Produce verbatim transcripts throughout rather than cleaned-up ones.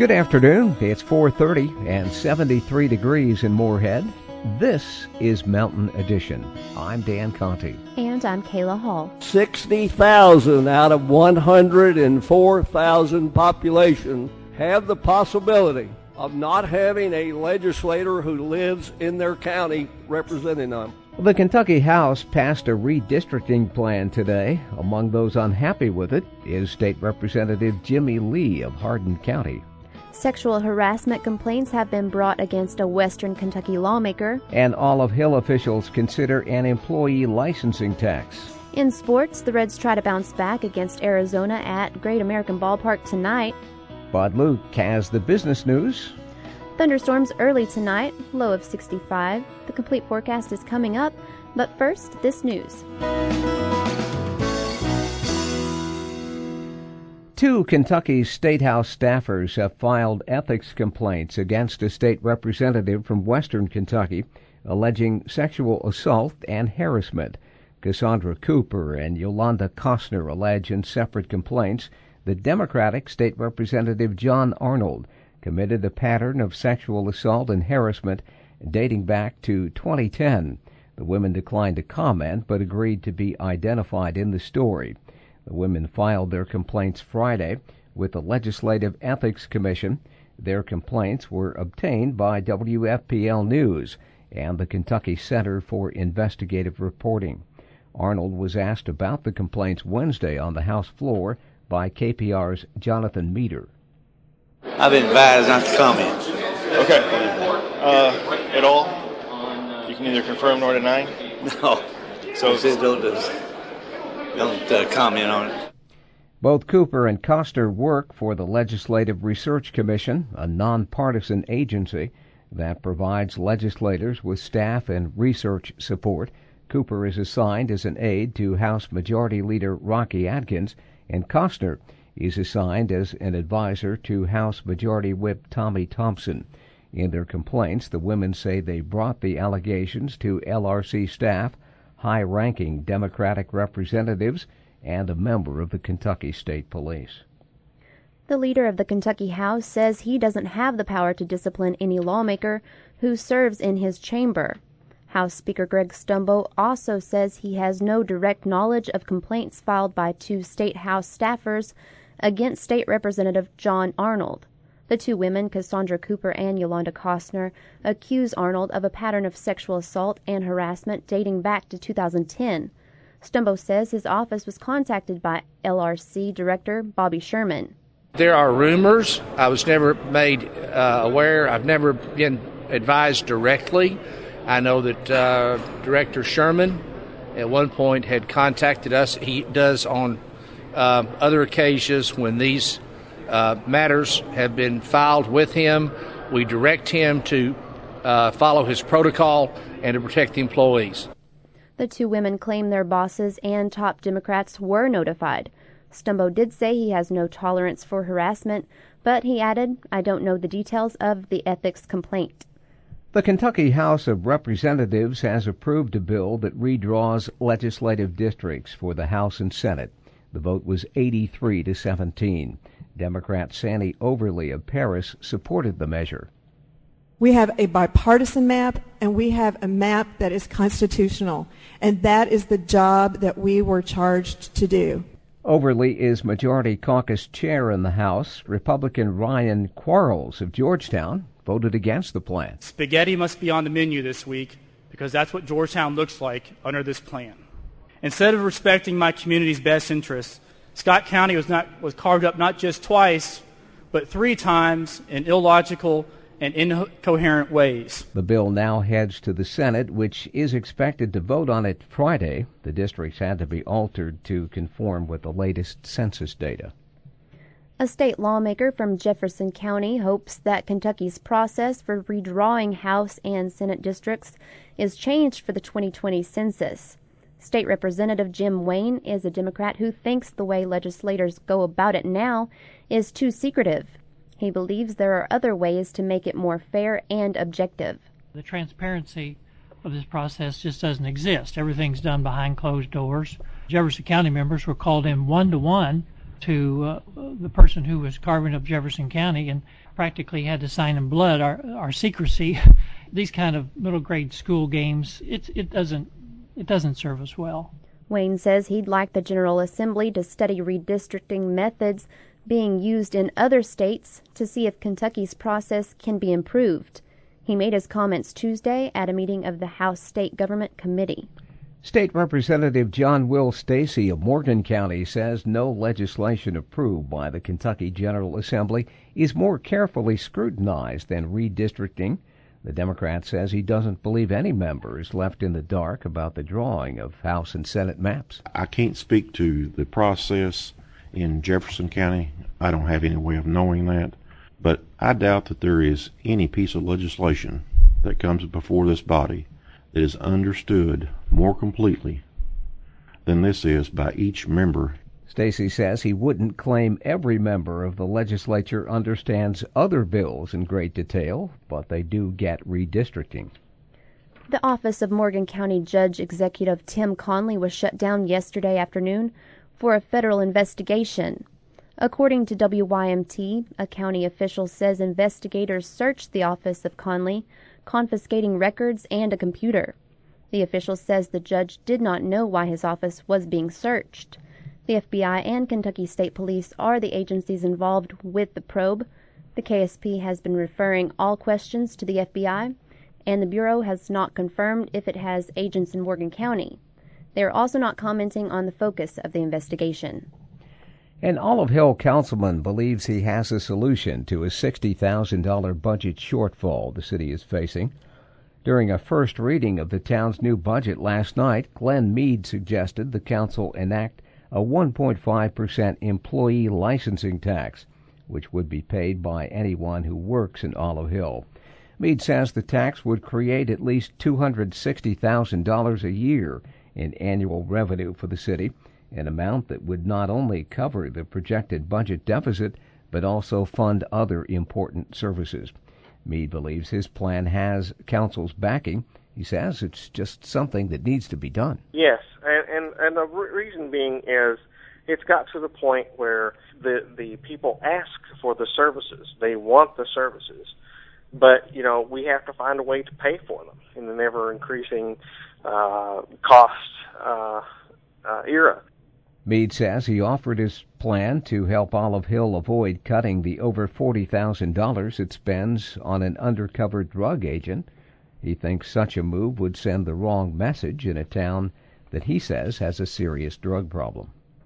Good afternoon. It's four thirty and seventy-three degrees in Moorhead. This is Mountain Edition. I'm Dan Conti. And I'm Kayla Hall. sixty thousand out of one hundred four thousand population have the possibility of not having a legislator who lives in their county representing them. The Kentucky House passed a redistricting plan today. Among those unhappy with it is State Representative Jimmy Lee of Hardin County. Sexual harassment complaints have been brought against a Western Kentucky lawmaker. And Olive Hill officials consider an employee licensing tax. In sports, the Reds try to bounce back against Arizona at Great American Ballpark tonight. Bud Luke has the business news. Thunderstorms early tonight, low of sixty-five. The complete forecast is coming up, but first, this news. Two Kentucky State House staffers have filed ethics complaints against a state representative from Western Kentucky, alleging sexual assault and harassment. Cassandra Cooper and Yolanda Costner allege in separate complaints that Democratic State Representative John Arnold committed a pattern of sexual assault and harassment dating back to twenty ten. The women declined to comment but agreed to be identified in the story. The women filed their complaints Friday with the Legislative Ethics Commission. Their complaints were obtained by W F P L News and the Kentucky Center for Investigative Reporting. Arnold was asked about the complaints Wednesday on the House floor by K P R's Jonathan Meter. I've been advised not to comment. Okay. Uh, at all? You can neither confirm nor deny? No. So Just don't, just don't uh, comment on it. Both Cooper and Costner work for the Legislative Research Commission, a nonpartisan agency that provides legislators with staff and research support. Cooper is assigned as an aide to House Majority Leader Rocky Adkins, and Costner is assigned as an advisor to House Majority Whip Tommy Thompson. In their complaints, the women say they brought the allegations to L R C staff, high-ranking Democratic representatives, and a member of the Kentucky State Police. The leader of the Kentucky House says he doesn't have the power to discipline any lawmaker who serves in his chamber. House Speaker Greg Stumbo also says he has no direct knowledge of complaints filed by two State House staffers against State Representative John Arnold. The two women, Cassandra Cooper and Yolanda Costner, accuse Arnold of a pattern of sexual assault and harassment dating back to two thousand ten. Stumbo says his office was contacted by L R C Director Bobby Sherman. There are rumors. I was never made uh, aware. I've never been advised directly. I know that uh, Director Sherman at one point had contacted us. He does on uh, other occasions when these uh, matters have been filed with him. We direct him to uh, follow his protocol and to protect the employees. The two women claim their bosses and top Democrats were notified. Stumbo did say he has no tolerance for harassment, but he added, "I don't know the details of the ethics complaint." The Kentucky House of Representatives has approved a bill that redraws legislative districts for the House and Senate. The vote was eighty-three to seventeen. Democrat Sandy Overly of Paris supported the measure. We have a bipartisan map, and we have a map that is constitutional, and that is the job that we were charged to do. Overly is Majority Caucus Chair in the House. Republican Ryan Quarles of Georgetown voted against the plan. Spaghetti must be on the menu this week because that's what Georgetown looks like under this plan. Instead of respecting my community's best interests, Scott County was not was carved up not just twice, but three times in illogical and incoherent ways. The bill now heads to the Senate, which is expected to vote on it Friday. The districts had to be altered to conform with the latest census data. A state lawmaker from Jefferson County hopes that Kentucky's process for redrawing House and Senate districts is changed for the twenty twenty census. State Representative Jim Wayne is a Democrat who thinks the way legislators go about it now is too secretive. He believes there are other ways to make it more fair and objective. The transparency of this process just doesn't exist. Everything's done behind closed doors. Jefferson County members were called in one-to-one to uh, the person who was carving up Jefferson County and practically had to sign in blood our, our secrecy. These kind of middle grade school games, it, it doesn't it doesn't serve us well. Wayne says he'd like the General Assembly to study redistricting methods being used in other states to see if Kentucky's process can be improved. He made his comments Tuesday at a meeting of the House State Government Committee. State Representative John Will Stacy of Morgan County says no legislation approved by the Kentucky General Assembly is more carefully scrutinized than redistricting. The Democrat says he doesn't believe any member is left in the dark about the drawing of House and Senate maps. I can't speak to the process in Jefferson County. I don't have any way of knowing that. But I doubt that there is any piece of legislation that comes before this body that is understood more completely than this is by each member. Stacy says he wouldn't claim every member of the legislature understands other bills in great detail, but they do get redistricting. The office of Morgan County Judge Executive Tim Conley was shut down yesterday afternoon for a federal investigation. According to W Y M T, a county official says investigators searched the office of Conley, confiscating records and a computer. The official says the judge did not know why his office was being searched. The F B I and Kentucky State Police are the agencies involved with the probe. The K S P has been referring all questions to the F B I, and the Bureau has not confirmed if it has agents in Morgan County. They are also not commenting on the focus of the investigation. An Olive Hill councilman believes he has a solution to a sixty thousand dollars budget shortfall the city is facing. During a first reading of the town's new budget last night, Glenn Mead suggested the council enact a one point five percent employee licensing tax, which would be paid by anyone who works in Olive Hill. Mead says the tax would create at least two hundred sixty thousand dollars a year in annual revenue for the city, an amount that would not only cover the projected budget deficit, but also fund other important services. Mead believes his plan has council's backing. He says it's just something that needs to be done. Yes, and, and, and the re- reason being is it's got to the point where the, the people ask for the services. They want the services. But, you know, we have to find a way to pay for them in the never-increasing uh, cost uh, uh, era. Mead says he offered his plan to help Olive Hill avoid cutting the over forty thousand dollars it spends on an undercover drug agent. He thinks such a move would send the wrong message in a town that he says has a serious drug problem.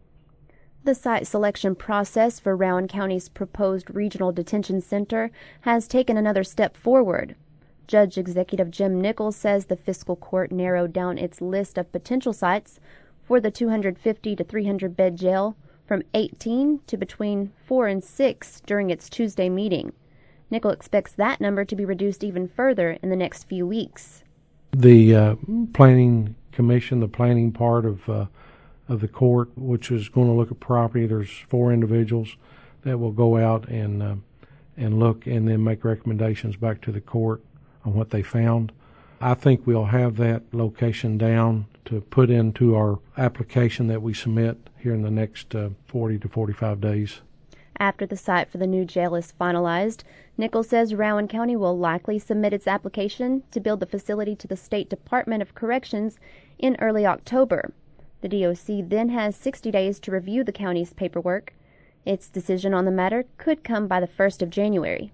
The site selection process for Rowan County's proposed regional detention center has taken another step forward. Judge Executive Jim Nichols says the fiscal court narrowed down its list of potential sites for the two hundred fifty to three hundred bed jail from eighteen to between four and six during its Tuesday meeting. Nichols expects that number to be reduced even further in the next few weeks. The uh, planning commission, the planning part of uh, of the court, which is going to look at property, there's four individuals that will go out and uh, and look and then make recommendations back to the court on what they found. I think we'll have that location down to put into our application that we submit here in the next uh, forty to forty-five days. After the site for the new jail is finalized, Nichols says Rowan County will likely submit its application to build the facility to the State Department of Corrections in early October. The D O C then has sixty days to review the county's paperwork. Its decision on the matter could come by the first of January.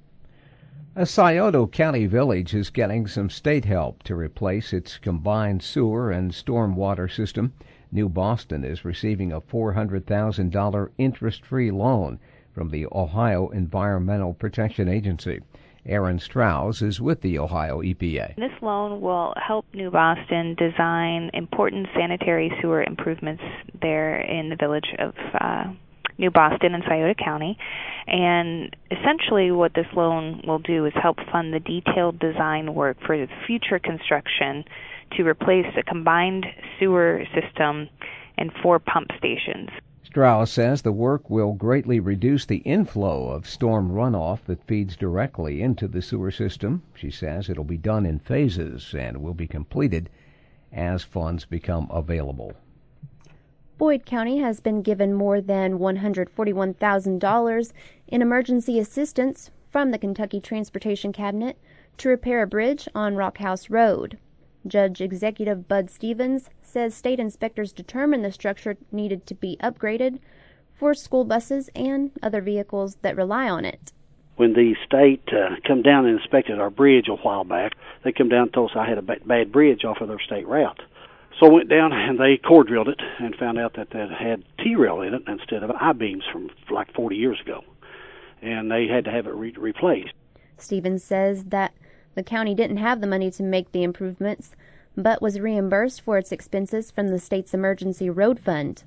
A Scioto County village is getting some state help to replace its combined sewer and stormwater system. New Boston is receiving a four hundred thousand dollars interest-free loan from the Ohio Environmental Protection Agency. Aaron Strauss is with the Ohio E P A. This loan will help New Boston design important sanitary sewer improvements there in the village of uh, New Boston in Scioto County. And essentially what this loan will do is help fund the detailed design work for the future construction to replace a combined sewer system and four pump stations. Strauss says the work will greatly reduce the inflow of storm runoff that feeds directly into the sewer system. She says it'll be done in phases and will be completed as funds become available. Boyd County has been given more than one hundred forty-one thousand dollars in emergency assistance from the Kentucky Transportation Cabinet to repair a bridge on Rockhouse Road. Judge Executive Bud Stevens says state inspectors determined the structure needed to be upgraded for school buses and other vehicles that rely on it. When the state uh, come down and inspected our bridge a while back, they come down and told us I had a bad bridge off of their state route. So I went down and they core drilled it and found out that it had T-rail in it instead of I-beams from like forty years ago. And they had to have it re- replaced. Stevens says that the county didn't have the money to make the improvements, but was reimbursed for its expenses from the state's emergency road fund.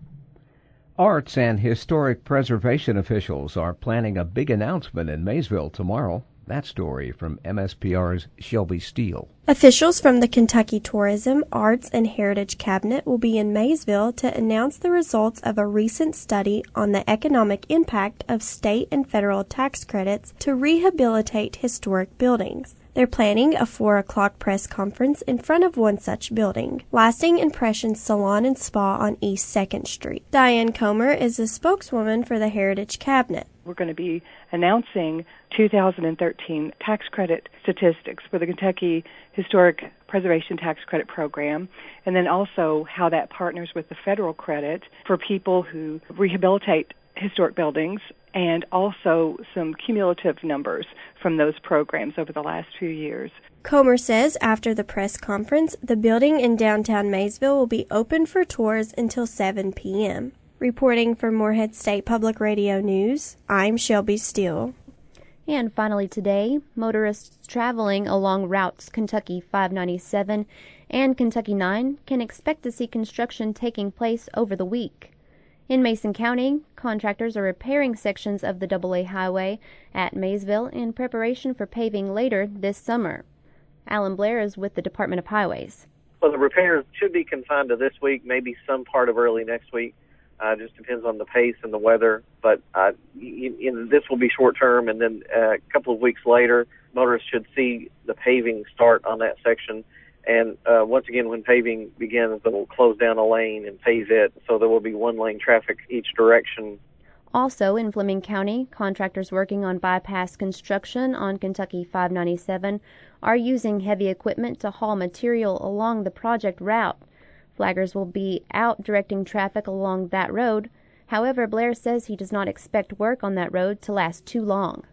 Arts and historic preservation officials are planning a big announcement in Maysville tomorrow. That story from M S P R's Shelby Steele. Officials from the Kentucky Tourism, Arts, and Heritage Cabinet will be in Maysville to announce the results of a recent study on the economic impact of state and federal tax credits to rehabilitate historic buildings. They're planning a four o'clock press conference in front of one such building, Lasting Impressions Salon and Spa on East second Street. Diane Comer is a spokeswoman for the Heritage Cabinet. We're going to be announcing two thousand thirteen tax credit statistics for the Kentucky Historic Preservation Tax Credit Program, and then also how that partners with the federal credit for people who rehabilitate historic buildings, and also some cumulative numbers from those programs over the last few years. Comer says after the press conference, the building in downtown Maysville will be open for tours until seven p.m. Reporting for Morehead State Public Radio News, I'm Shelby Steele. And finally today, motorists traveling along routes Kentucky five ninety-seven and Kentucky nine can expect to see construction taking place over the week. In Mason County, contractors are repairing sections of the double A highway at Maysville in preparation for paving later this summer. Alan Blair is with the Department of Highways. Well, the repairs should be confined to this week, maybe some part of early next week. Uh, just depends on the pace and the weather. But uh, in, in, this will be short term, and then uh, a couple of weeks later, motorists should see the paving start on that section. And uh, once again, when paving begins, they will close down a lane and pave it, so there will be one-lane traffic each direction. Also in Fleming County, contractors working on bypass construction on Kentucky five ninety-seven are using heavy equipment to haul material along the project route. Flaggers will be out directing traffic along that road. However, Blair says he does not expect work on that road to last too long.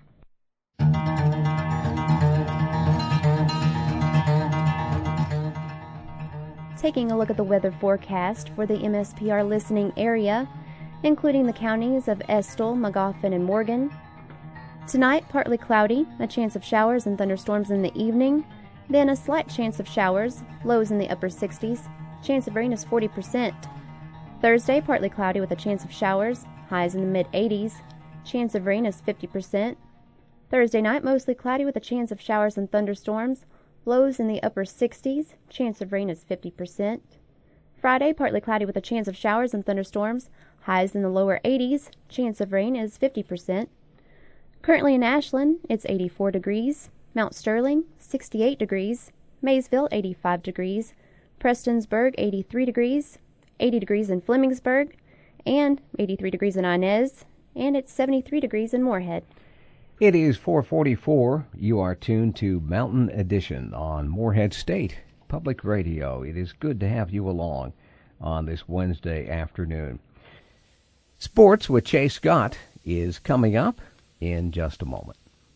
Taking a look at the weather forecast for the M S P R listening area, including the counties of Estill, Magoffin, and Morgan. Tonight, partly cloudy, a chance of showers and thunderstorms in the evening, then a slight chance of showers, lows in the upper sixties, chance of rain is forty percent. Thursday, partly cloudy with a chance of showers, highs in the mid-eighties, chance of rain is fifty percent. Thursday night, mostly cloudy with a chance of showers and thunderstorms, lows in the upper sixties, chance of rain is fifty percent. Friday, partly cloudy with a chance of showers and thunderstorms, highs in the lower eighties, chance of rain is fifty percent. Currently in Ashland, it's eighty-four degrees, Mount Sterling, sixty-eight degrees, Maysville, eighty-five degrees, Prestonsburg, eighty-three degrees, eighty degrees in Flemingsburg, and eighty-three degrees in Inez, and it's seventy-three degrees in Morehead. It is four forty-four. You are tuned to Mountain Edition on Morehead State Public Radio. It is good to have you along on this Wednesday afternoon. Sports with Chase Scott is coming up in just a moment.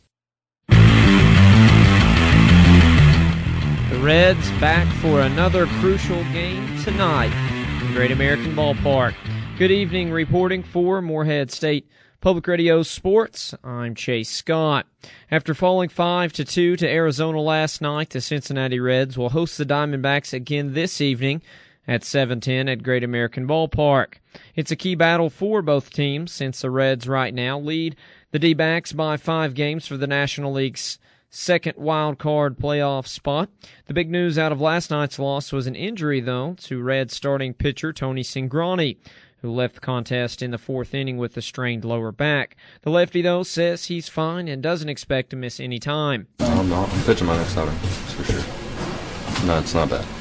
The Reds back for another crucial game tonight in Great American Ballpark. Good evening, reporting for Morehead State Public Radio Sports. I'm Chase Scott. After falling five to two to Arizona last night, the Cincinnati Reds will host the Diamondbacks again this evening at seven ten at Great American Ballpark. It's a key battle for both teams since the Reds right now lead the D-backs by five games for the National League's second wild card playoff spot. The big news out of last night's loss was an injury, though, to Reds starting pitcher Tony Cingrani, who left the contest in the fourth inning with a strained lower back. The lefty, though, says he's fine and doesn't expect to miss any time. I'm not. I'm pitching my next outing, that's for sure. No, it's not bad.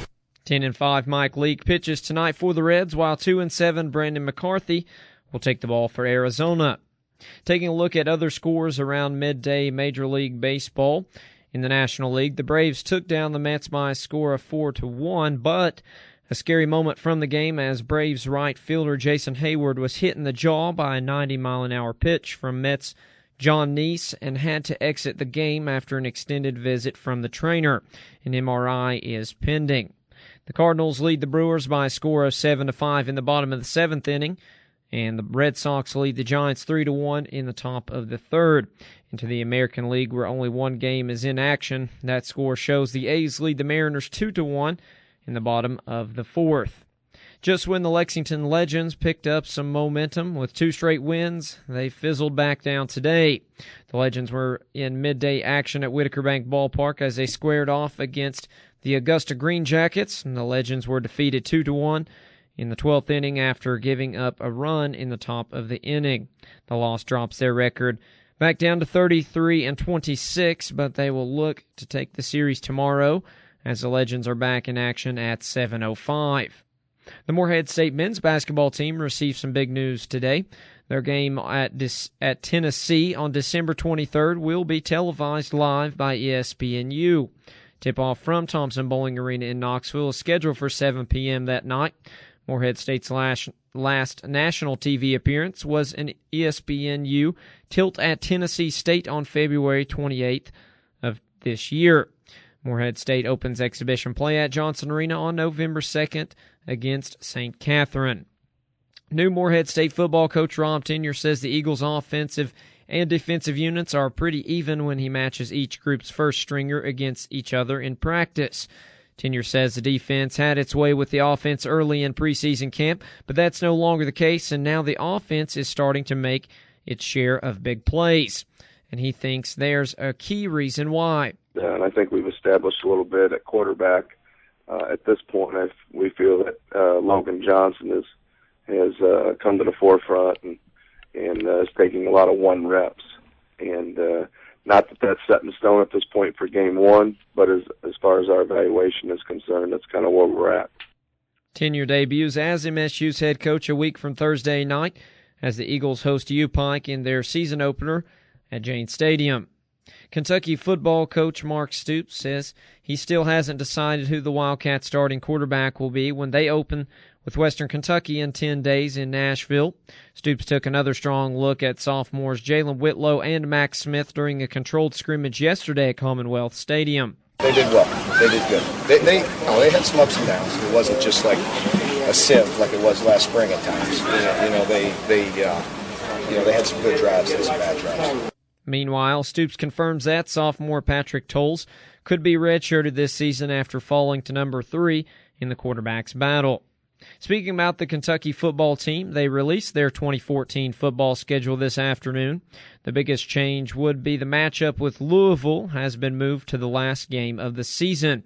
ten and five Mike Leake pitches tonight for the Reds, while two and seven Brandon McCarthy will take the ball for Arizona. Taking a look at other scores around midday Major League Baseball. In the National League, the Braves took down the Mets by a score of four to one, but a scary moment from the game as Braves right fielder Jason Hayward was hit in the jaw by a ninety mile an hour pitch from Mets John Neese and had to exit the game after an extended visit from the trainer. An M R I is pending. The Cardinals lead the Brewers by a score of seven to five in the bottom of the seventh inning, and the Red Sox lead the Giants three to one in the top of the third. Into the American League, where only one game is in action, that score shows the A's lead the Mariners two to one in the bottom of the fourth. Just when the Lexington Legends picked up some momentum with two straight wins, they fizzled back down today. The Legends were in midday action at Whitaker Bank Ballpark as they squared off against the Augusta Green Jackets, and the Legends were defeated two to one in the twelfth inning after giving up a run in the top of the inning. The loss drops their record back down to thirty-three and twenty-six, but they will look to take the series tomorrow as the Legends are back in action at seven oh five. The Morehead State men's basketball team received some big news today. Their game at Dis- at Tennessee on December twenty-third will be televised live by E S P N U. Tip-off from Thompson Bowling Arena in Knoxville is scheduled for seven p.m. that night. Morehead State's last, last national T V appearance was an E S P N U tilt at Tennessee State on February twenty-eighth of this year. Morehead State opens exhibition play at Johnson Arena on November second against Saint Catherine. New Morehead State football coach Rob Tenure says the Eagles' offensive and defensive units are pretty even when he matches each group's first stringer against each other in practice. Tenure says the defense had its way with the offense early in preseason camp, but that's no longer the case, and now the offense is starting to make its share of big plays. And he thinks there's a key reason why. Uh, and I think we've established a little bit at quarterback. Uh, at this point, I, we feel that uh, Logan Johnson is, has uh, come to the forefront and, and uh, is taking a lot of one reps. And uh, not that that's set in stone at this point for game one, but as, as far as our evaluation is concerned, that's kind of where we're at. Tenure debuts as M S U's head coach a week from Thursday night as the Eagles host U-Pike in their season opener at Jane Stadium. Kentucky football coach Mark Stoops says he still hasn't decided who the Wildcats starting quarterback will be when they open with Western Kentucky in ten days in Nashville. Stoops took another strong look at sophomores Jalen Whitlow and Max Smith during a controlled scrimmage yesterday at Commonwealth Stadium. They did well. They did good. They they, oh, they had some ups and downs. It wasn't just like a sieve like it was last spring at times. You know, you know they they uh, you know they had some good drives and some bad drives. Meanwhile, Stoops confirms that sophomore Patrick Tolles could be redshirted this season after falling to number three in the quarterback's battle. Speaking about the Kentucky football team, they released their twenty fourteen football schedule this afternoon. The biggest change would be the matchup with Louisville has been moved to the last game of the season.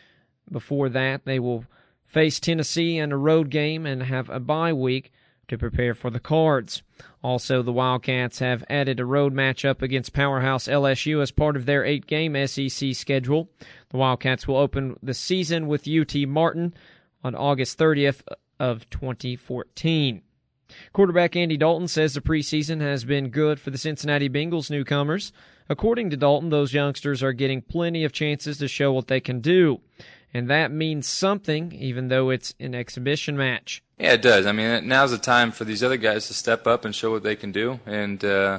Before that, they will face Tennessee in a road game and have a bye week to prepare for the Cards. Also, the Wildcats have added a road matchup against powerhouse L S U as part of their eight-game S E C schedule. The Wildcats will open the season with U T Martin on August thirtieth of twenty fourteen. Quarterback Andy Dalton says the preseason has been good for the Cincinnati Bengals newcomers. According to Dalton, those youngsters are getting plenty of chances to show what they can do. And that means something, even though it's an exhibition match. Yeah, it does. I mean, now's the time for these other guys to step up and show what they can do. And, uh,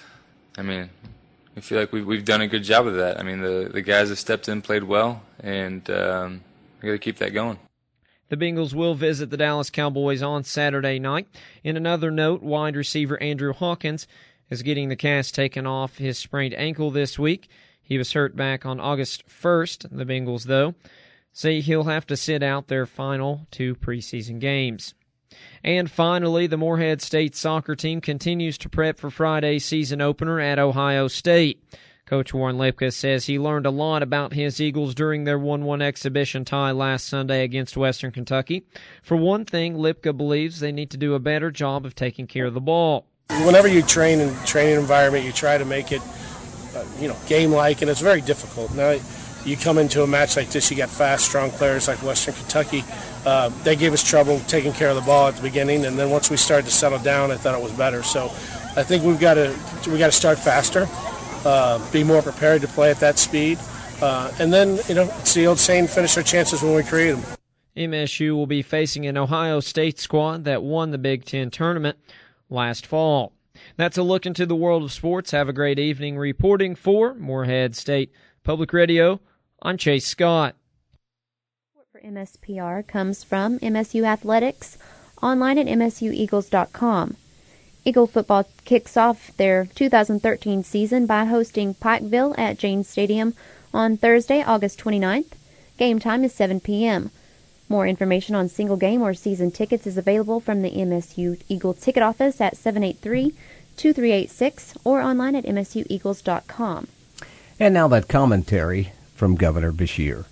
I mean, I feel like we've, we've done a good job of that. I mean, the, the guys have stepped in, played well, and um, we got to keep that going. The Bengals will visit the Dallas Cowboys on Saturday night. In another note, wide receiver Andrew Hawkins is getting the cast taken off his sprained ankle this week. He was hurt back on August first. The Bengals, though, say he'll have to sit out their final two preseason games. And finally, the Morehead State soccer team continues to prep for Friday's season opener at Ohio State. Coach Warren Lipka says he learned a lot about his Eagles during their one one exhibition tie last Sunday against Western Kentucky. For one thing, Lipka believes they need to do a better job of taking care of the ball. Whenever you train in a training environment, you try to make it, uh, you know, game-like, and it's very difficult. Now, you come into a match like this, you got fast, strong players like Western Kentucky. Uh, they gave us trouble taking care of the ball at the beginning, and then once we started to settle down, I thought it was better. So I think we've got to we got to start faster, uh, be more prepared to play at that speed, uh, and then, you know, it's the old saying, finish our chances when we create them. M S U will be facing an Ohio State squad that won the Big Ten tournament last fall. That's a look into the world of sports. Have a great evening. Reporting for Morehead State Public Radio, I'm Chase Scott. Support for M S P R comes from M S U Athletics, online at M S U Eagles dot com. Eagle football kicks off their two thousand thirteen season by hosting Pikeville at Janes Stadium on Thursday, August twenty-ninth. Game time is seven p.m. More information on single game or season tickets is available from the M S U Eagle ticket office at seven eight three, two three eight six or online at M S U Eagles dot com. And now that commentary from Governor Beshear.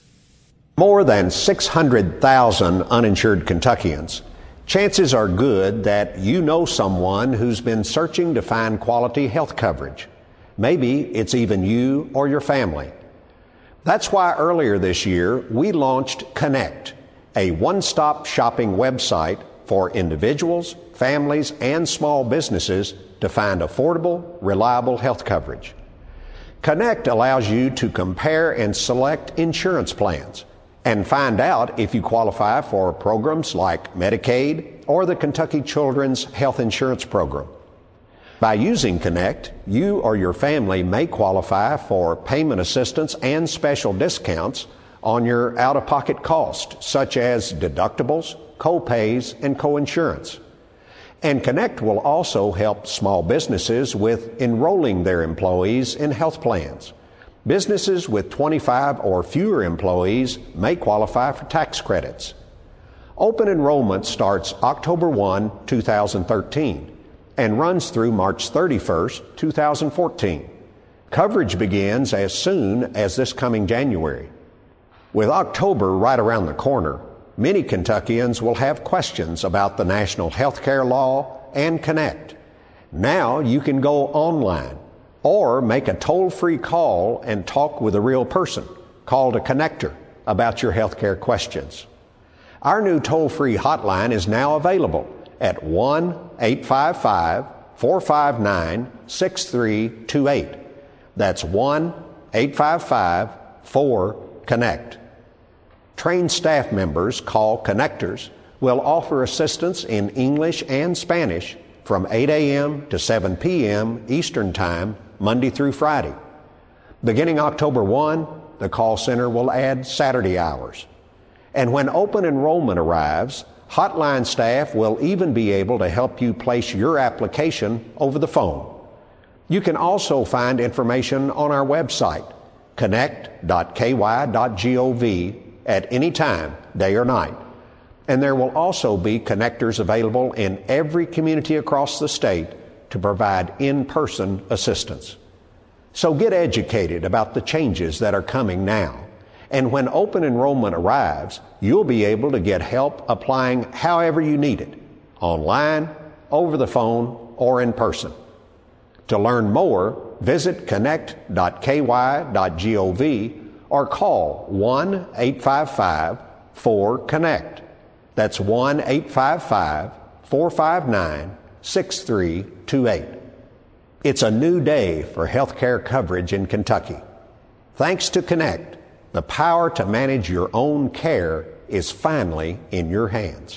More than six hundred thousand uninsured Kentuckians. Chances are good that you know someone who's been searching to find quality health coverage. Maybe it's even you or your family. That's why earlier this year we launched Connect, a one-stop shopping website for individuals, families, and small businesses to find affordable, reliable health coverage. Connect allows you to compare and select insurance plans and find out if you qualify for programs like Medicaid or the Kentucky Children's Health Insurance Program. By using Connect, you or your family may qualify for payment assistance and special discounts on your out-of-pocket costs, such as deductibles, co-pays, and co-insurance. And Connect will also help small businesses with enrolling their employees in health plans. Businesses with twenty-five or fewer employees may qualify for tax credits. Open enrollment starts October first, two thousand thirteen and runs through March thirty-first, two thousand fourteen. Coverage begins as soon as this coming January. With October right around the corner, many Kentuckians will have questions about the national health care law and Connect. Now you can go online or make a toll-free call and talk with a real person, called a connector, about your health care questions. Our new toll-free hotline is now available at one eight five five, four five nine, six three two eight. That's one eight five five, four, connect. Trained staff members, called connectors, will offer assistance in English and Spanish from eight a.m. to seven p.m. Eastern Time, Monday through Friday. Beginning October first, the call center will add Saturday hours. And when open enrollment arrives, hotline staff will even be able to help you place your application over the phone. You can also find information on our website, connect dot k y dot gov, at any time, day or night. And there will also be connectors available in every community across the state to provide in-person assistance. So get educated about the changes that are coming now. And when open enrollment arrives, you'll be able to get help applying however you need it, online, over the phone, or in person. To learn more, visit connect dot k y dot gov or call one eight five five, four, connect. That's one eight five five, four five nine, six three two eight. It's a new day for health care coverage in Kentucky. Thanks to Connect, the power to manage your own care is finally in your hands.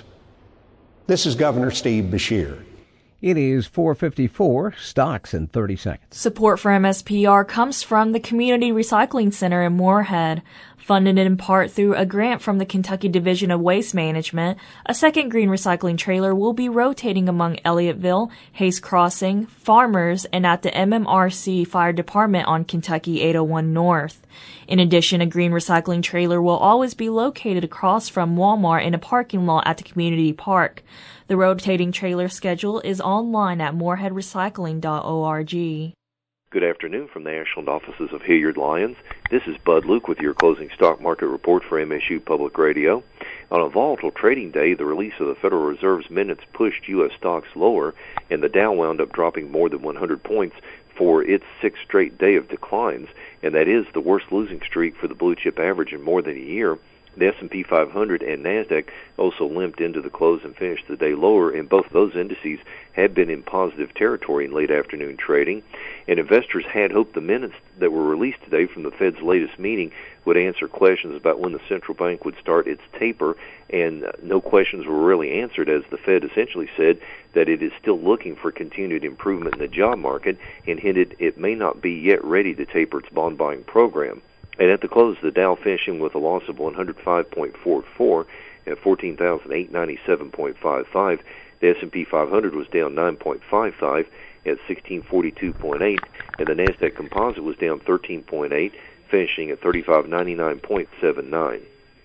This is Governor Steve Beshear. It is four fifty-four, stocks in thirty seconds. Support for M S P R comes from the Community Recycling Center in Morehead. Funded in part through a grant from the Kentucky Division of Waste Management, a second green recycling trailer will be rotating among Elliotteville, Hayes Crossing, Farmers, and at the M M R C Fire Department on Kentucky eight oh one North. In addition, a green recycling trailer will always be located across from Walmart in a parking lot at the community park. The rotating trailer schedule is online at morehead recycling dot org. Good afternoon from the Ashland offices of Hilliard Lyons. This is Bud Luke with your closing stock market report for M S U Public Radio. On a volatile trading day, the release of the Federal Reserve's minutes pushed U S stocks lower, and the Dow wound up dropping more than one hundred points for its sixth straight day of declines, and that is the worst losing streak for the blue chip average in more than a year. The S and P five hundred and NASDAQ also limped into the close and finished the day lower, and both of those indices had been in positive territory in late afternoon trading. And investors had hoped the minutes that were released today from the Fed's latest meeting would answer questions about when the central bank would start its taper, and no questions were really answered, as the Fed essentially said that it is still looking for continued improvement in the job market and hinted it may not be yet ready to taper its bond buying program. And at the close, the Dow finishing with a loss of one hundred five point four four at fourteen thousand eight hundred ninety-seven point five five. The S and P five hundred was down nine point five five at sixteen forty-two point eight, and the NASDAQ Composite was down thirteen point eight, finishing at thirty-five ninety-nine point seven nine.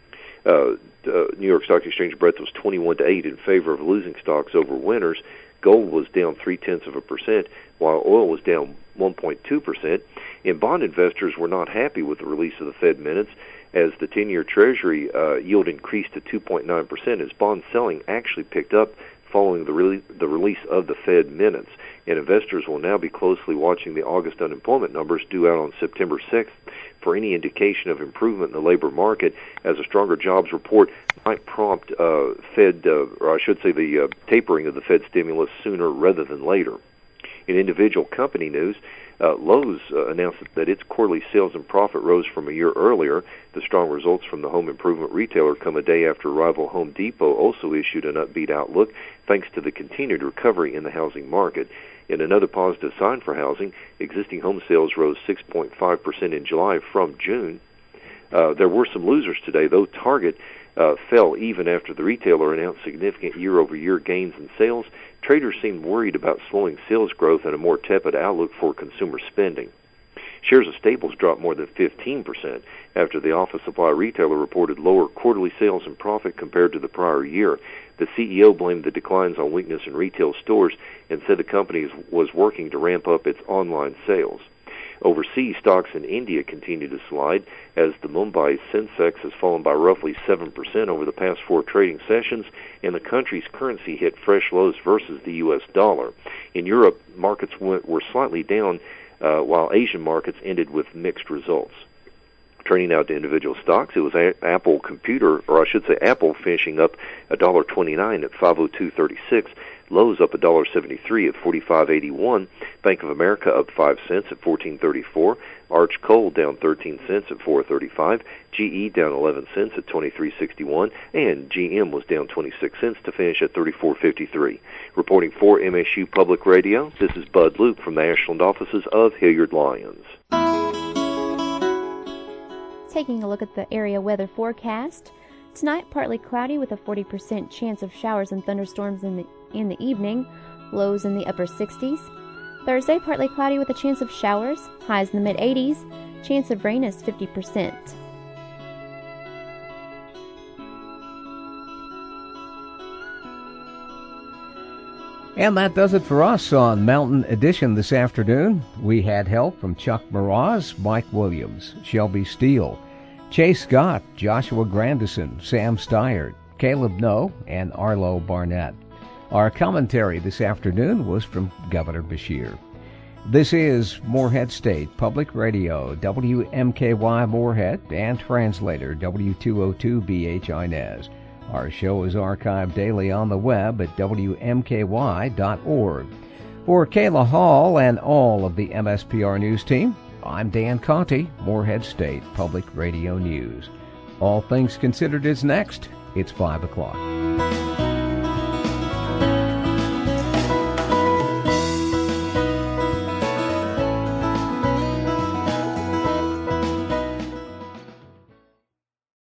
Uh, uh, New York Stock Exchange breadth was twenty-one to eight in favor of losing stocks over winners. Gold was down three-tenths of a percent, while oil was down one point two percent. And bond investors were not happy with the release of the Fed minutes, as the ten-year Treasury uh, yield increased to two point nine percent, as bond selling actually picked up following the, re- the release of the Fed minutes. And investors will now be closely watching the August unemployment numbers due out on September sixth for any indication of improvement in the labor market, as a stronger jobs report might prompt uh, Fed, uh, or I should say the uh, tapering of the Fed stimulus sooner rather than later. In individual company news, uh, Lowe's uh, announced that its quarterly sales and profit rose from a year earlier. The strong results from the home improvement retailer come a day after rival Home Depot also issued an upbeat outlook, thanks to the continued recovery in the housing market. In another positive sign for housing, existing home sales rose six point five percent in July from June. Uh, there were some losers today, though. Target uh, fell even after the retailer announced significant year-over-year gains in sales. Traders seemed worried about slowing sales growth and a more tepid outlook for consumer spending. Shares of Staples dropped more than fifteen percent after the office supply retailer reported lower quarterly sales and profit compared to the prior year. The C E O blamed the declines on weakness in retail stores and said the company was working to ramp up its online sales. Overseas, stocks in India continue to slide, as the Mumbai Sensex has fallen by roughly seven percent over the past four trading sessions, and the country's currency hit fresh lows versus the U S dollar. In Europe, markets went, were slightly down, uh, while Asian markets ended with mixed results. Turning now to individual stocks, it was a- Apple Computer, or I should say Apple, finishing up one dollar twenty-nine at five oh two thirty-six. Lowe's up one dollar seventy-three at forty-five eighty-one. Bank of America up five cents at fourteen thirty-four. Arch Coal down thirteen cents at four thirty-five. G E down eleven cents at twenty-three sixty-one. And G M was down twenty-six cents to finish at thirty-four fifty-three. Reporting for M S U Public Radio, this is Bud Luke from the Ashland offices of Hilliard Lyons. Taking a look at the area weather forecast. Tonight, partly cloudy with a forty percent chance of showers and thunderstorms in the in the evening, lows in the upper sixties. Thursday, partly cloudy with a chance of showers, highs in the mid eighties, chance of rain is fifty percent. And that does it for us on Mountain Edition this afternoon. We had help from Chuck Meraz, Mike Williams, Shelby Steele, Chase Scott, Joshua Grandison, Sam Steyer, Caleb Noe, and Arlo Barnett. Our commentary this afternoon was from Governor Beshear. This is Morehead State Public Radio, W M K Y Morehead, and translator W two oh two B H Inez. Our show is archived daily on the web at W M K Y dot org. For Kayla Hall and all of the M S P R News team, I'm Dan Conti, Morehead State Public Radio News. All Things Considered is next. It's five o'clock.